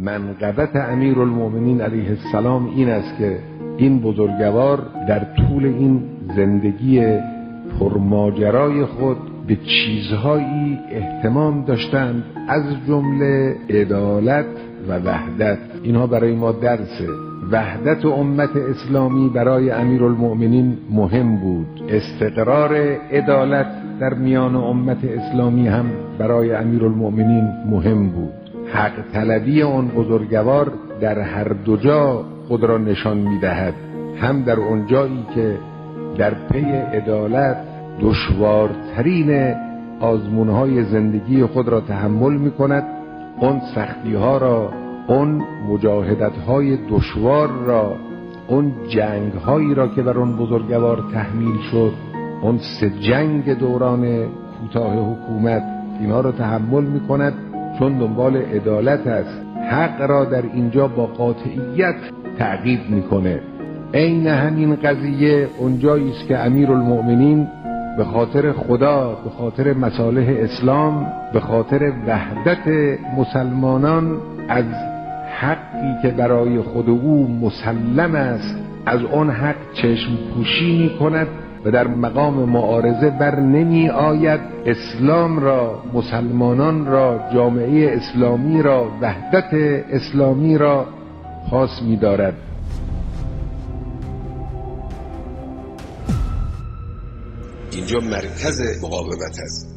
منقبت امیرالمؤمنین علیه السلام این است که این بزرگوار در طول این زندگی پرماجرای خود به چیزهایی اهتمام داشتند، از جمله عدالت و وحدت. اینها برای ما درسه. وحدت امت اسلامی برای امیرالمؤمنین مهم بود، استقرار عدالت در میان امت اسلامی هم برای امیرالمؤمنین مهم بود. حق طلبی آن بزرگوار در هر دو جا خود را نشان می‌دهد، هم در اون جایی که در پی عدالت دشوارترین آزمون‌های زندگی خود را تحمل می‌کند، اون سختی‌ها را، اون مجاهدت‌های دشوار را، اون جنگ‌هایی را که بر اون بزرگوار تحمیل شد، اون 3 جنگ دوران کوتاه حکومت، اینها را تحمل می‌کند چون دنبال عدالت است. حق را در اینجا با قاطعیت تعقیب می‌کنه. عین همین قضیه اونجایی است که امیرالمؤمنین به خاطر خدا، به خاطر مصالح اسلام، به خاطر وحدت مسلمانان از حقی که برای خود او مسلم است، از آن حق چشم پوشی می کند و در مقام معارضه بر نمی آید. اسلام را، مسلمانان را، جامعه اسلامی را، وحدت اسلامی را پاس می دارد. اینجا مرکز مقاومت است.